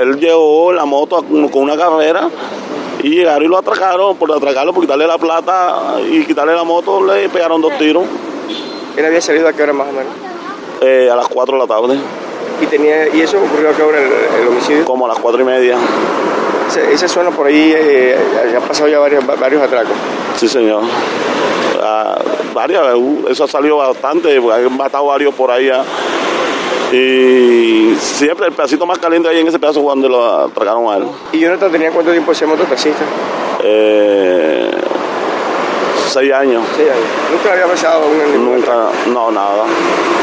él llegó en la moto con una carrera y llegaron y lo atracaron. Por atracarlo, por quitarle la plata y quitarle la moto, le pegaron 2 tiros. ¿Él había salido a qué hora más o menos? A las 4 de la tarde. ¿Y eso ocurrió a qué hora el homicidio? Como a las 4:30. Esa zona por ahí han pasado ya varios atracos. Sí, señor. Eso ha salido bastante, porque han matado varios por ahí ya. Y siempre el pedacito más caliente ahí en ese pedazo cuando lo atracaron a él. ¿Y Jonathan tenía cuánto tiempo de ser mototaxista? 6 años. 6 años. ¿Nunca había pasado? Nunca, no, nada.